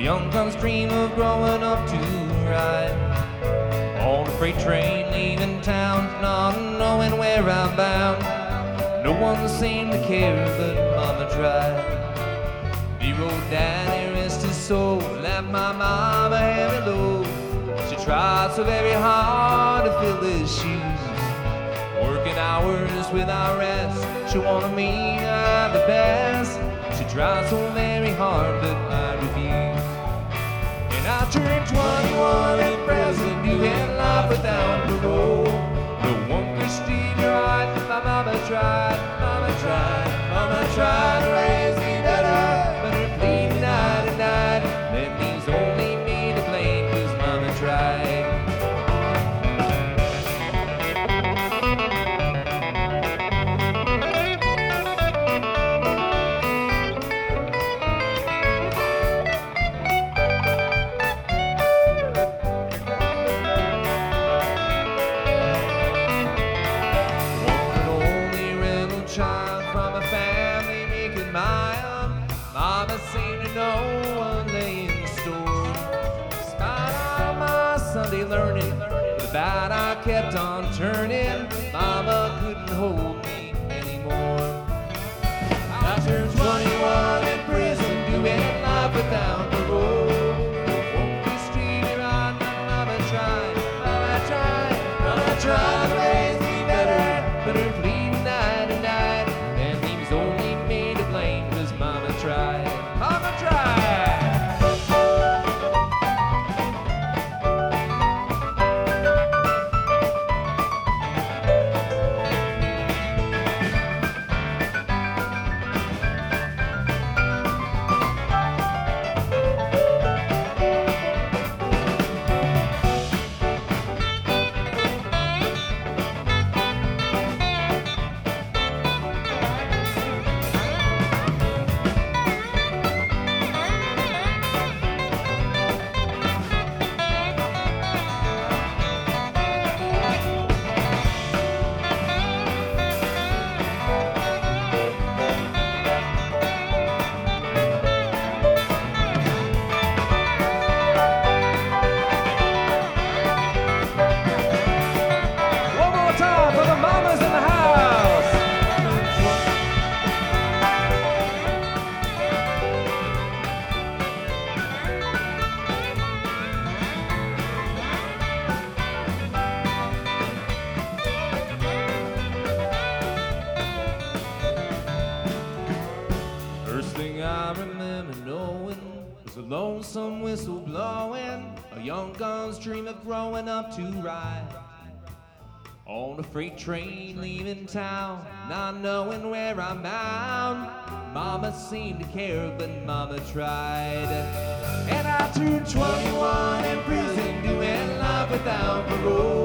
young gun's dream of growing up to ride on a freight train leaving town, not knowing where I'm bound. No one seemed to care, but Mama tried. Dear old Daddy, rest his soul, left my mama heavy load. She tried so very hard to fill his shoes, working hours without rest. She wanted me to have the best. She tried so very hard, but I refused. And I turned 21 at present, doing life without parole. No one could steal your heart. My mama tried, mama tried, mama tried to raise me better, but her pleading night and night, that leaves only me to blame, 'cause mama tried. Child from a family making my own. Mama seemed to know one day in the store. Despite all my Sunday learning, the bad I kept on turning, Mama couldn't hold me anymore. I turned 21 in prison, doing life without parole. Won't be street right, Mama tried, Mama tried, Mama tried to raise me better, but her pleading night and night, and leaves only me to blame, 'cause Mama tried, Mama tried. I remember knowing was a lonesome whistle blowing, a young gun's dream of growing up to ride on a freight train leaving town, not knowing where I'm bound. Mama seemed to care, but Mama tried. And I turned 21 in prison, doing life without parole.